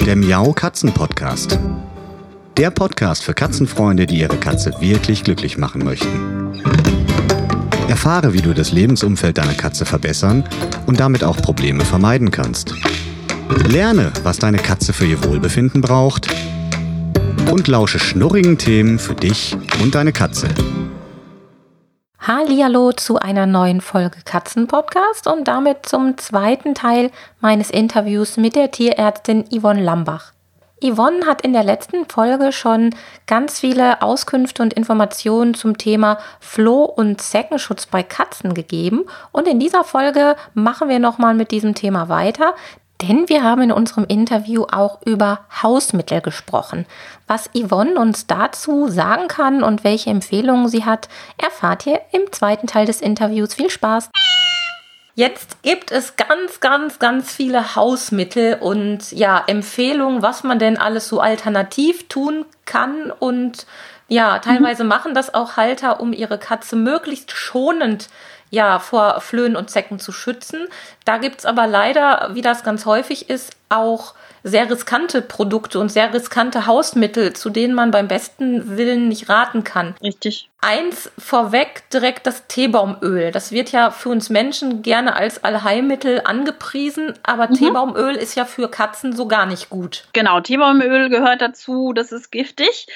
der Miau Katzen Podcast. Der Podcast für Katzenfreunde, die ihre Katze wirklich glücklich machen möchten. Erfahre, wie du das Lebensumfeld deiner Katze verbessern und damit auch Probleme vermeiden kannst. Lerne, was deine Katze für ihr Wohlbefinden braucht und lausche schnurrigen Themen für dich und deine Katze. Hallihallo zu einer neuen Folge Katzenpodcast und damit zum zweiten Teil meines Interviews mit der Tierärztin Yvonne Lambach. Yvonne hat in der letzten Folge schon ganz viele Auskünfte und Informationen zum Thema Floh- und Zeckenschutz bei Katzen gegeben und in dieser Folge machen wir nochmal mit diesem Thema weiter. Denn wir haben in unserem Interview auch über Hausmittel gesprochen. Was Yvonne uns dazu sagen kann und welche Empfehlungen sie hat, erfahrt ihr im zweiten Teil des Interviews. Viel Spaß! Jetzt gibt es ganz viele Hausmittel und ja, Empfehlungen, was man denn alles so alternativ tun kann. Und ja, teilweise machen das auch Halter, um ihre Katze möglichst schonend vor Flöhen und Zecken zu schützen. Da gibt's aber leider, wie das ganz häufig ist, auch sehr riskante Produkte und sehr riskante Hausmittel, zu denen man beim besten Willen nicht raten kann. Richtig. Eins vorweg direkt das Teebaumöl. Das wird ja für uns Menschen gerne als Allheilmittel angepriesen, aber Teebaumöl ist ja für Katzen so gar nicht gut. Genau, Teebaumöl gehört dazu, das ist giftig.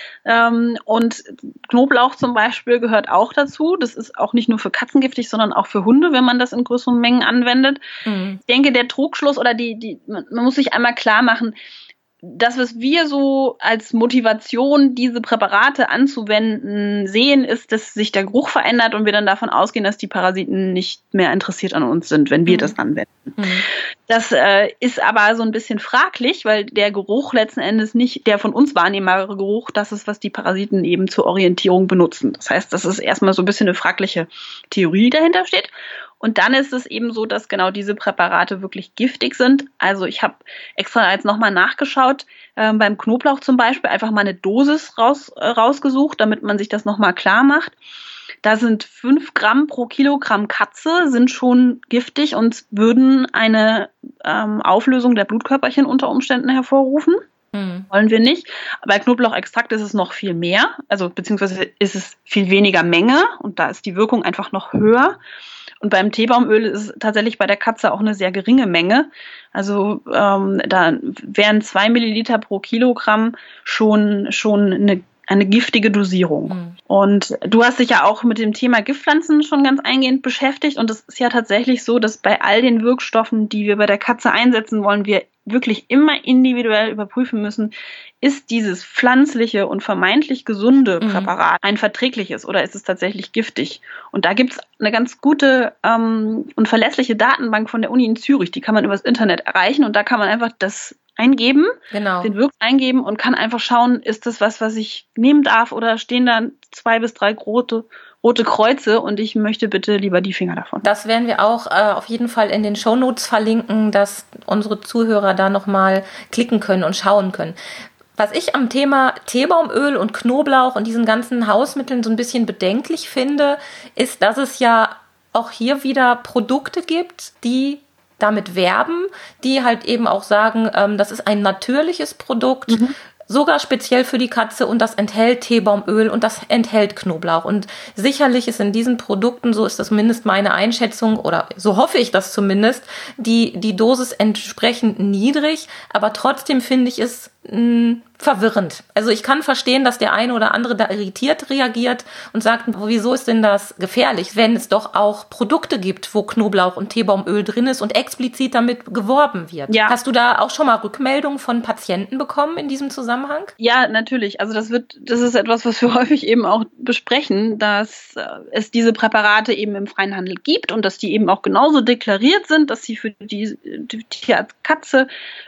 Und Knoblauch zum Beispiel gehört auch dazu. Das ist auch nicht nur für Katzen giftig, sondern auch für Hunde, wenn man das in größeren Mengen anwendet. Ich denke, der Trugschluss oder man muss sich einmal klar machen, das, was wir so als Motivation, diese Präparate anzuwenden, sehen, ist, dass sich der Geruch verändert und wir dann davon ausgehen, dass die Parasiten nicht mehr interessiert an uns sind, wenn wir das anwenden. Das ist aber so ein bisschen fraglich, weil der Geruch letzten Endes nicht der von uns wahrnehmbare Geruch, das ist, was die Parasiten eben zur Orientierung benutzen. Das heißt, das ist erstmal so ein bisschen eine fragliche Theorie, die dahinter steht. Und dann ist es eben so, dass genau diese Präparate wirklich giftig sind. Also ich habe extra jetzt nochmal nachgeschaut, beim Knoblauch zum Beispiel einfach mal eine Dosis rausgesucht, damit man sich das nochmal klar macht. Da sind 5 Gramm pro Kilogramm Katze, sind schon giftig und würden eine Auflösung der Blutkörperchen unter Umständen hervorrufen. Wollen wir nicht. Bei Knoblauchextrakt ist es noch viel mehr, also beziehungsweise ist es viel weniger Menge und da ist die Wirkung einfach noch höher. Und beim Teebaumöl ist es tatsächlich bei der Katze auch eine sehr geringe Menge. Also da wären 2 Milliliter pro Kilogramm schon eine giftige Dosierung. Und du hast dich ja auch mit dem Thema Giftpflanzen schon ganz eingehend beschäftigt. Und es ist ja tatsächlich so, dass bei all den Wirkstoffen, die wir bei der Katze einsetzen wollen, wir wirklich immer individuell überprüfen müssen, ist dieses pflanzliche und vermeintlich gesunde Präparat ein verträgliches oder ist es tatsächlich giftig? Und da gibt es eine ganz gute und verlässliche Datenbank von der Uni in Zürich, die kann man übers Internet erreichen und da kann man einfach das eingeben, den Wirkstoff eingeben und kann einfach schauen, ist das was ich nehmen darf oder stehen da 2 bis 3 rote Kreuze und ich möchte bitte lieber die Finger davon. Das werden wir auch auf jeden Fall in den Shownotes verlinken, dass unsere Zuhörer da nochmal klicken können und schauen können. Was ich am Thema Teebaumöl und Knoblauch und diesen ganzen Hausmitteln so ein bisschen bedenklich finde, ist, dass es ja auch hier wieder Produkte gibt, die damit werben, die halt eben auch sagen, das ist ein natürliches Produkt, sogar speziell für die Katze und das enthält Teebaumöl und das enthält Knoblauch. Und sicherlich ist in diesen Produkten, so ist das zumindest meine Einschätzung oder so hoffe ich das zumindest, die Dosis entsprechend niedrig, aber trotzdem finde ich es verwirrend. Also ich kann verstehen, dass der eine oder andere da irritiert reagiert und sagt, wieso ist denn das gefährlich, wenn es doch auch Produkte gibt, wo Knoblauch und Teebaumöl drin ist und explizit damit geworben wird. Ja. Hast du da auch schon mal Rückmeldungen von Patienten bekommen in diesem Zusammenhang? Ja, natürlich. Also das ist etwas, was wir häufig eben auch besprechen, dass es diese Präparate eben im freien Handel gibt und dass die eben auch genauso deklariert sind, dass sie für die Katze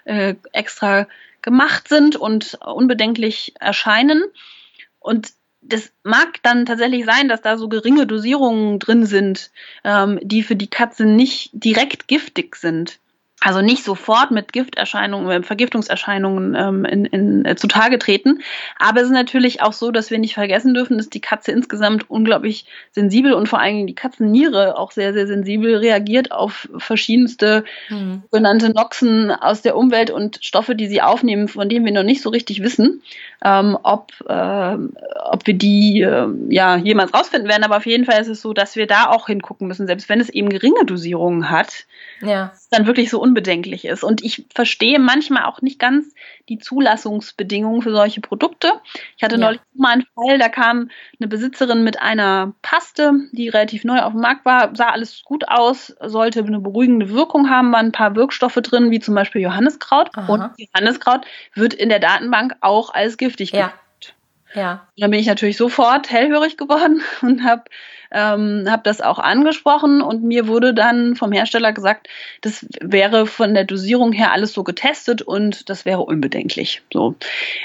extra gemacht sind und unbedenklich erscheinen. Und das mag dann tatsächlich sein, dass da so geringe Dosierungen drin sind, die für die Katze nicht direkt giftig sind. also nicht sofort mit Gifterscheinungen, Vergiftungserscheinungen zutage treten. Aber es ist natürlich auch so, dass wir nicht vergessen dürfen, dass die Katze insgesamt unglaublich sensibel und vor allen Dingen die Katzenniere auch sehr, sehr sensibel reagiert auf verschiedenste sogenannte Noxen aus der Umwelt und Stoffe, die sie aufnehmen, von denen wir noch nicht so richtig wissen, ob wir die jemals rausfinden werden. Aber auf jeden Fall ist es so, dass wir da auch hingucken müssen, selbst wenn es eben geringe Dosierungen hat. Ja. Dann wirklich so unbedenklich ist. Und ich verstehe manchmal auch nicht ganz die Zulassungsbedingungen für solche Produkte. Ich hatte neulich mal einen Fall, da kam eine Besitzerin mit einer Paste, die relativ neu auf dem Markt war, sah alles gut aus, sollte eine beruhigende Wirkung haben, waren ein paar Wirkstoffe drin, wie zum Beispiel Johanniskraut. Aha. Und Johanniskraut wird in der Datenbank auch als giftig geprüft. Ja. Dann bin ich natürlich sofort hellhörig geworden und habe das auch angesprochen und mir wurde dann vom Hersteller gesagt, das wäre von der Dosierung her alles so getestet und das wäre unbedenklich. So.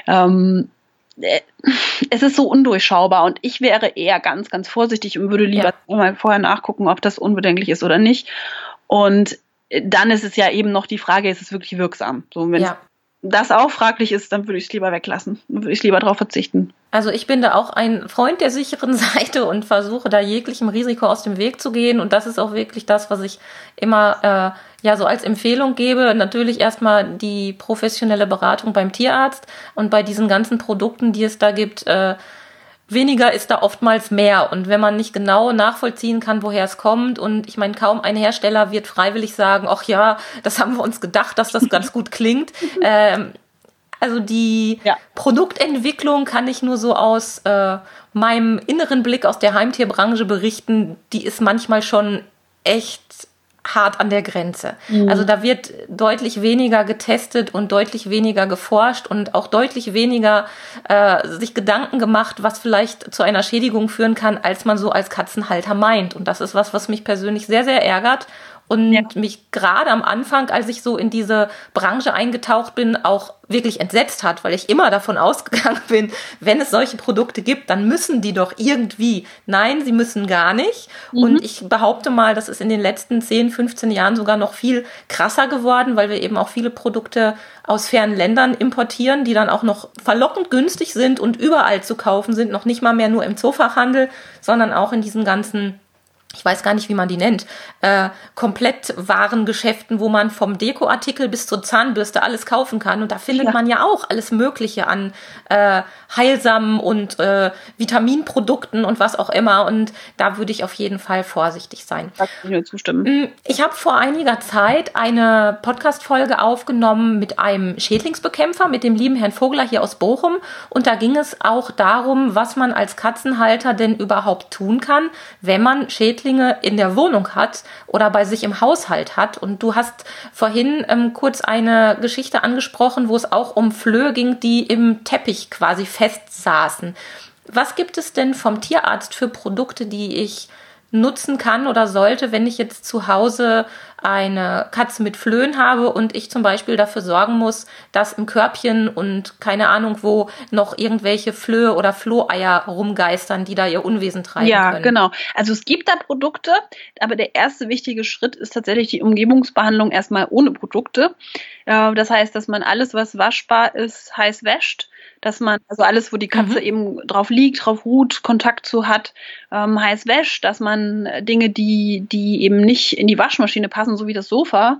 Es ist so undurchschaubar und ich wäre eher ganz, ganz vorsichtig und würde lieber mal vorher nachgucken, ob das unbedenklich ist oder nicht. Und dann ist es ja eben noch die Frage, ist es wirklich wirksam? So, wenn das auch fraglich ist, dann würde ich es lieber weglassen. Dann würde ich lieber darauf verzichten. Also ich bin da auch ein Freund der sicheren Seite und versuche da jeglichem Risiko aus dem Weg zu gehen. Und das ist auch wirklich das, was ich immer so als Empfehlung gebe. Natürlich erstmal die professionelle Beratung beim Tierarzt und bei diesen ganzen Produkten, die es da gibt, weniger ist da oftmals mehr. Und wenn man nicht genau nachvollziehen kann, woher es kommt, und ich meine, kaum ein Hersteller wird freiwillig sagen, ach ja, das haben wir uns gedacht, dass das ganz gut klingt. Also die Produktentwicklung kann ich nur so aus meinem inneren Blick aus der Heimtierbranche berichten, die ist manchmal schon echt hart an der Grenze. Mhm. Also da wird deutlich weniger getestet und deutlich weniger geforscht und auch deutlich weniger sich Gedanken gemacht, was vielleicht zu einer Schädigung führen kann, als man so als Katzenhalter meint. Und das ist was mich persönlich sehr, sehr ärgert und mich gerade am Anfang, als ich so in diese Branche eingetaucht bin, auch wirklich entsetzt hat, weil ich immer davon ausgegangen bin, wenn es solche Produkte gibt, dann müssen die doch irgendwie. Nein, sie müssen gar nicht. Mhm. Und ich behaupte mal, das ist in den letzten 10, 15 Jahren sogar noch viel krasser geworden, weil wir eben auch viele Produkte aus fernen Ländern importieren, die dann auch noch verlockend günstig sind und überall zu kaufen sind, noch nicht mal mehr nur im Zoofachhandel, sondern auch in diesen ganzen, ich weiß gar nicht, wie man die nennt, Komplettwarengeschäften, wo man vom Dekoartikel bis zur Zahnbürste alles kaufen kann. Und da findet man ja auch alles Mögliche an heilsamen und Vitaminprodukten und was auch immer. Und da würde ich auf jeden Fall vorsichtig sein. Da kann ich nur zustimmen. Ich habe vor einiger Zeit eine Podcast-Folge aufgenommen mit einem Schädlingsbekämpfer, mit dem lieben Herrn Vogler hier aus Bochum. Und da ging es auch darum, was man als Katzenhalter denn überhaupt tun kann, wenn man Schädlinge in der Wohnung hat oder bei sich im Haushalt hat. Und du hast vorhin kurz eine Geschichte angesprochen, wo es auch um Flöhe ging, die im Teppich quasi festsaßen. Was gibt es denn vom Tierarzt für Produkte, die ich nutzen kann oder sollte, wenn ich jetzt zu Hause eine Katze mit Flöhen habe und ich zum Beispiel dafür sorgen muss, dass im Körbchen und keine Ahnung wo noch irgendwelche Flöhe oder Floheier rumgeistern, die da ihr Unwesen treiben können. Ja, genau. Also es gibt da Produkte, aber der erste wichtige Schritt ist tatsächlich die Umgebungsbehandlung erstmal ohne Produkte. Das heißt, dass man alles, was waschbar ist, heiß wäscht. Dass man, also alles, wo die Katze eben drauf liegt, drauf ruht, Kontakt zu hat, heiß wäscht, dass man Dinge, die eben nicht in die Waschmaschine passen, so wie das Sofa,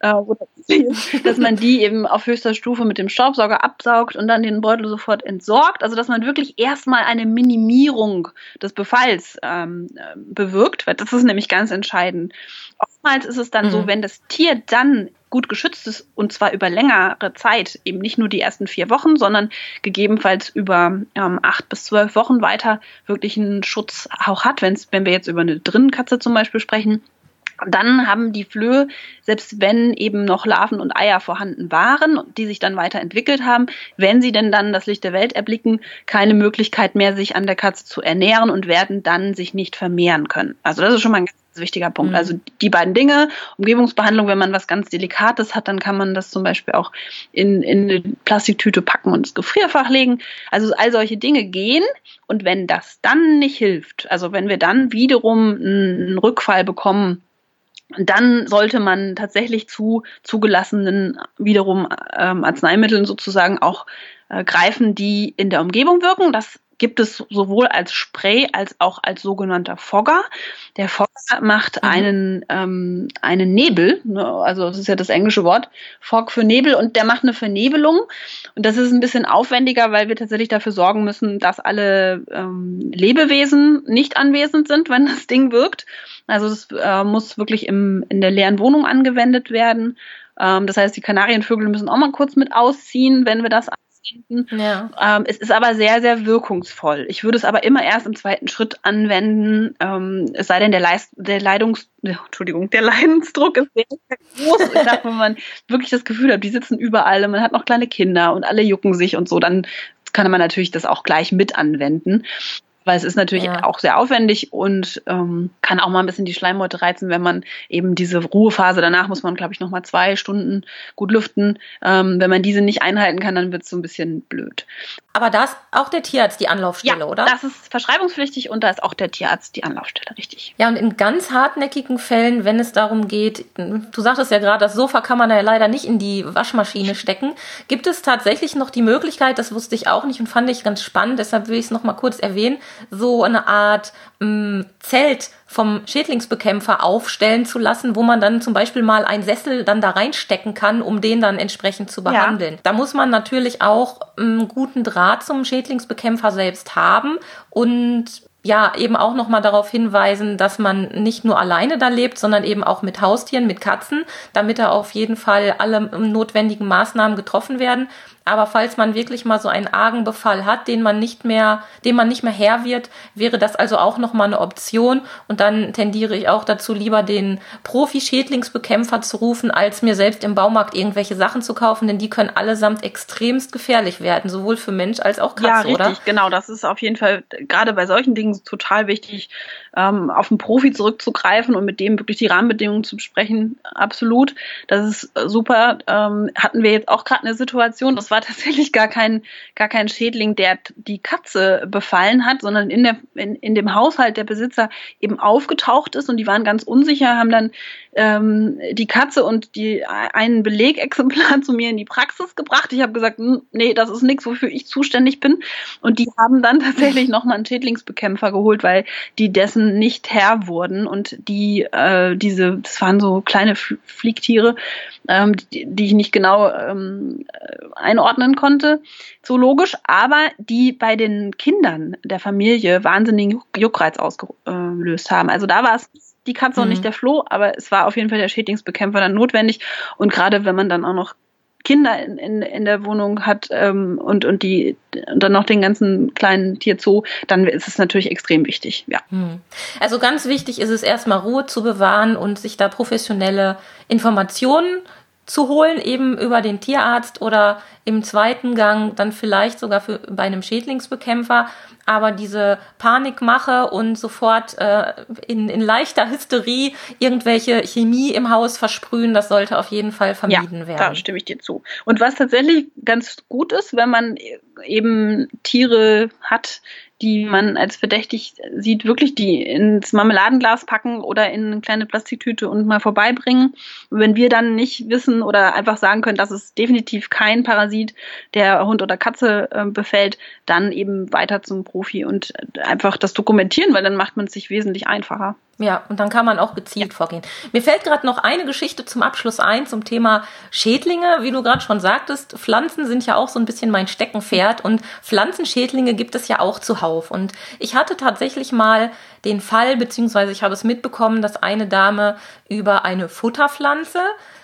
dass man die eben auf höchster Stufe mit dem Staubsauger absaugt und dann den Beutel sofort entsorgt. Also dass man wirklich erstmal eine Minimierung des Befalls bewirkt, weil das ist nämlich ganz entscheidend. Oftmals ist es dann so, wenn das Tier dann gut geschützt ist und zwar über längere Zeit, eben nicht nur die ersten 4 Wochen, sondern gegebenenfalls über 8 bis 12 Wochen weiter wirklich einen Schutz auch hat, wenn wir jetzt über eine Drinnenkatze zum Beispiel sprechen. Dann haben die Flöhe, selbst wenn eben noch Larven und Eier vorhanden waren, die sich dann weiterentwickelt haben, wenn sie denn dann das Licht der Welt erblicken, keine Möglichkeit mehr, sich an der Katze zu ernähren und werden dann sich nicht vermehren können. Also das ist schon mal ein ganz wichtiger Punkt. Also die beiden Dinge, Umgebungsbehandlung, wenn man was ganz Delikates hat, dann kann man das zum Beispiel auch in eine Plastiktüte packen und ins Gefrierfach legen. Also all solche Dinge gehen. Und wenn das dann nicht hilft, also wenn wir dann wiederum einen Rückfall bekommen, Dann sollte man tatsächlich zu zugelassenen wiederum Arzneimitteln sozusagen auch greifen, die in der Umgebung wirken. Das gibt es sowohl als Spray als auch als sogenannter Fogger. Der Fogger macht einen Nebel, ne? Also das ist ja das englische Wort, Fog für Nebel, und der macht eine Vernebelung. Und das ist ein bisschen aufwendiger, weil wir tatsächlich dafür sorgen müssen, dass alle Lebewesen nicht anwesend sind, wenn das Ding wirkt. Also es muss wirklich in der leeren Wohnung angewendet werden. Das heißt, die Kanarienvögel müssen auch mal kurz mit ausziehen, wenn wir das anwenden. Ja. Es ist aber sehr, sehr wirkungsvoll. Ich würde es aber immer erst im zweiten Schritt anwenden, es sei denn, der Leidensdruck ist sehr, sehr groß. Ich sag, wenn man wirklich das Gefühl hat, die sitzen überall und man hat noch kleine Kinder und alle jucken sich und so, dann kann man natürlich das auch gleich mit anwenden. Weil es ist natürlich auch sehr aufwendig und kann auch mal ein bisschen die Schleimhäute reizen, wenn man eben diese Ruhephase, danach muss man, glaube ich, nochmal 2 Stunden gut lüften. Wenn man diese nicht einhalten kann, dann wird es so ein bisschen blöd. Aber da ist auch der Tierarzt die Anlaufstelle, oder? Ja, das ist verschreibungspflichtig und da ist auch der Tierarzt die Anlaufstelle, richtig. Ja, und in ganz hartnäckigen Fällen, wenn es darum geht, du sagtest ja gerade, das Sofa kann man ja leider nicht in die Waschmaschine stecken, gibt es tatsächlich noch die Möglichkeit, das wusste ich auch nicht und fand ich ganz spannend, deshalb will ich es noch mal kurz erwähnen, so eine Art Zelt vom Schädlingsbekämpfer aufstellen zu lassen, wo man dann zum Beispiel mal einen Sessel dann da reinstecken kann, um den dann entsprechend zu behandeln. Ja. Da muss man natürlich auch einen guten Draht zum Schädlingsbekämpfer selbst haben und ja, eben auch nochmal darauf hinweisen, dass man nicht nur alleine da lebt, sondern eben auch mit Haustieren, mit Katzen, damit da auf jeden Fall alle notwendigen Maßnahmen getroffen werden. Aber falls man wirklich mal so einen argen Befall hat, dem man nicht mehr Herr wird, wäre das also auch nochmal eine Option. Und dann tendiere ich auch dazu, lieber den Profi-Schädlingsbekämpfer zu rufen, als mir selbst im Baumarkt irgendwelche Sachen zu kaufen, denn die können allesamt extremst gefährlich werden, sowohl für Mensch als auch Katze, ja, richtig, oder? Genau. Das ist auf jeden Fall gerade bei solchen Dingen total wichtig, auf einen Profi zurückzugreifen und mit dem wirklich die Rahmenbedingungen zu besprechen. Absolut. Das ist super. Hatten wir jetzt auch gerade eine Situation, das war tatsächlich gar kein Schädling, der die Katze befallen hat, sondern in dem Haushalt der Besitzer eben aufgetaucht ist und die waren ganz unsicher, haben dann die Katze und einen Belegexemplar zu mir in die Praxis gebracht. Ich habe gesagt, nee, das ist nichts, wofür ich zuständig bin. Und die haben dann tatsächlich nochmal einen Schädlingsbekämpfer geholt, weil die dessen nicht Herr wurden. Und das waren so kleine Fliegtiere, die ich nicht genau einordnen konnte, zoologisch, aber die bei den Kindern der Familie wahnsinnigen Juckreiz ausgelöst haben. Also da war es die Katze und nicht der Floh, aber es war auf jeden Fall der Schädlingsbekämpfer dann notwendig. Und gerade wenn man dann auch noch Kinder in der Wohnung hat und dann noch den ganzen kleinen Tierzoo, dann ist es natürlich extrem wichtig. Ja. Also ganz wichtig ist es erstmal, Ruhe zu bewahren und sich da professionelle Informationen zu holen, eben über den Tierarzt oder im zweiten Gang dann vielleicht sogar bei einem Schädlingsbekämpfer. Aber diese Panikmache und sofort in leichter Hysterie irgendwelche Chemie im Haus versprühen, das sollte auf jeden Fall vermieden werden. Da stimme ich dir zu. Und was tatsächlich ganz gut ist, wenn man eben Tiere hat, die man als verdächtig sieht, wirklich die ins Marmeladenglas packen oder in eine kleine Plastiktüte und mal vorbeibringen. Wenn wir dann nicht wissen oder einfach sagen können, das ist definitiv kein Parasit, der Hund oder Katze befällt, dann eben weiter zum Profi und einfach das dokumentieren, weil dann macht man es sich wesentlich einfacher. Ja, und dann kann man auch gezielt vorgehen. Mir fällt gerade noch eine Geschichte zum Abschluss ein, zum Thema Schädlinge. Wie du gerade schon sagtest, Pflanzen sind ja auch so ein bisschen mein Steckenpferd und Pflanzenschädlinge gibt es ja auch zuhauf. Und ich hatte tatsächlich mal den Fall, beziehungsweise ich habe es mitbekommen, dass eine Dame über eine Futterpflanze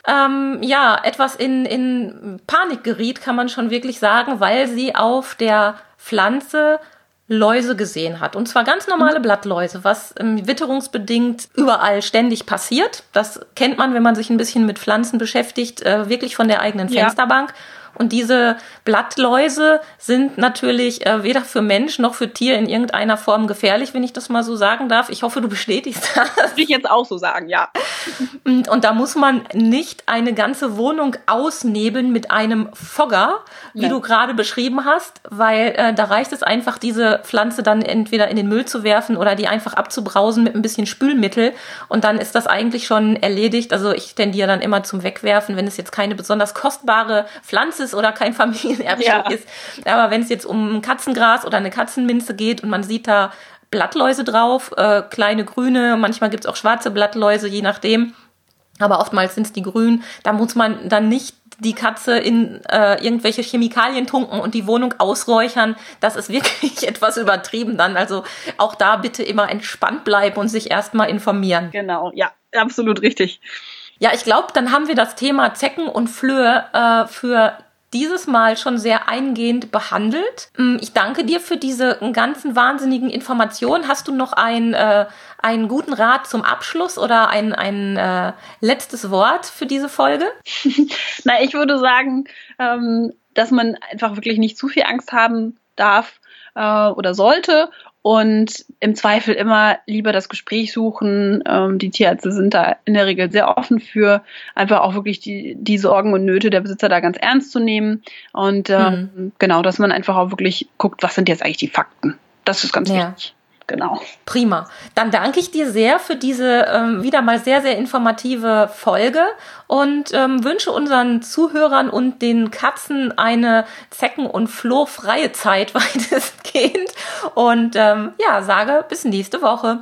etwas in Panik geriet, kann man schon wirklich sagen, weil sie auf der Pflanze Läuse gesehen hat. Und zwar ganz normale Blattläuse, was witterungsbedingt überall ständig passiert. Das kennt man, wenn man sich ein bisschen mit Pflanzen beschäftigt, wirklich von der eigenen Fensterbank. Und diese Blattläuse sind natürlich weder für Mensch noch für Tier in irgendeiner Form gefährlich, wenn ich das mal so sagen darf. Ich hoffe, du bestätigst das. Würde ich jetzt auch so sagen, ja. Und da muss man nicht eine ganze Wohnung ausnebeln mit einem Fogger, wie du gerade beschrieben hast, weil da reicht es einfach, diese Pflanze dann entweder in den Müll zu werfen oder die einfach abzubrausen mit ein bisschen Spülmittel und dann ist das eigentlich schon erledigt. Also ich tendiere dann immer zum Wegwerfen, wenn es jetzt keine besonders kostbare Pflanze ist oder kein Familienerbstück ist. Aber wenn es jetzt um Katzengras oder eine Katzenminze geht und man sieht da Blattläuse drauf, kleine grüne, manchmal gibt's auch schwarze Blattläuse, je nachdem. Aber oftmals sind's die grünen. Da muss man dann nicht die Katze in irgendwelche Chemikalien tunken und die Wohnung ausräuchern. Das ist wirklich etwas übertrieben dann. Also auch da bitte immer entspannt bleiben und sich erstmal informieren. Genau, ja, absolut richtig. Ja, ich glaube, dann haben wir das Thema Zecken und Flöhe für dieses Mal schon sehr eingehend behandelt. Ich danke dir für diese ganzen wahnsinnigen Informationen. Hast du noch einen guten Rat zum Abschluss oder ein letztes Wort für diese Folge? Na, ich würde sagen, dass man einfach wirklich nicht zu viel Angst haben darf oder sollte und im Zweifel immer lieber das Gespräch suchen. Die Tierärzte sind da in der Regel sehr offen für, einfach auch wirklich die Sorgen und Nöte der Besitzer da ganz ernst zu nehmen. Und genau, dass man einfach auch wirklich guckt, was sind jetzt eigentlich die Fakten. Das ist ganz wichtig. Genau. Prima. Dann danke ich dir sehr für diese wieder mal sehr, sehr informative Folge und wünsche unseren Zuhörern und den Katzen eine zecken- und flohfreie Zeit weitestgehend und sage bis nächste Woche.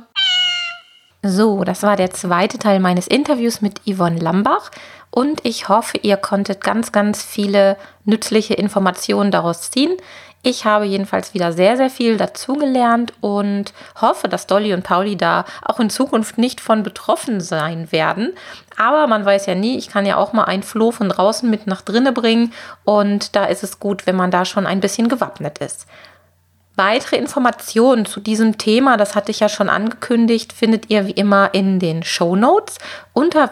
So, das war der zweite Teil meines Interviews mit Yvonne Lambach und ich hoffe, ihr konntet ganz, ganz viele nützliche Informationen daraus ziehen. Ich habe jedenfalls wieder sehr, sehr viel dazugelernt und hoffe, dass Dolly und Pauli da auch in Zukunft nicht von betroffen sein werden. Aber man weiß ja nie, ich kann ja auch mal ein Floh von draußen mit nach drinnen bringen und da ist es gut, wenn man da schon ein bisschen gewappnet ist. Weitere Informationen zu diesem Thema, das hatte ich ja schon angekündigt, findet ihr wie immer in den Shownotes unter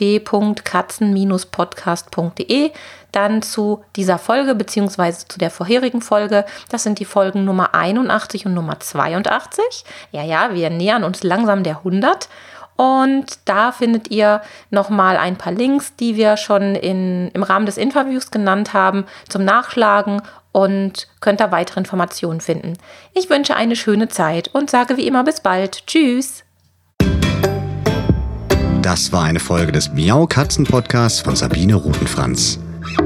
www.katzen-podcast.de. Dann zu dieser Folge bzw. zu der vorherigen Folge. Das sind die Folgen Nummer 81 und Nummer 82. Ja, wir nähern uns langsam der 100. Und da findet ihr nochmal ein paar Links, die wir schon im Rahmen des Interviews genannt haben, zum Nachschlagen und könnt da weitere Informationen finden. Ich wünsche eine schöne Zeit und sage wie immer bis bald. Tschüss! Das war eine Folge des Miau Katzen Podcasts von Sabine Rutenfranz.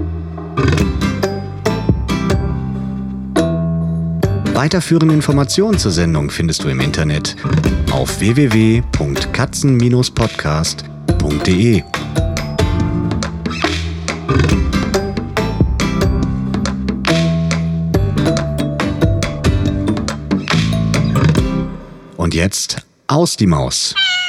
Weiterführende Informationen zur Sendung findest du im Internet auf www.katzen-podcast.de. Und jetzt aus die Maus.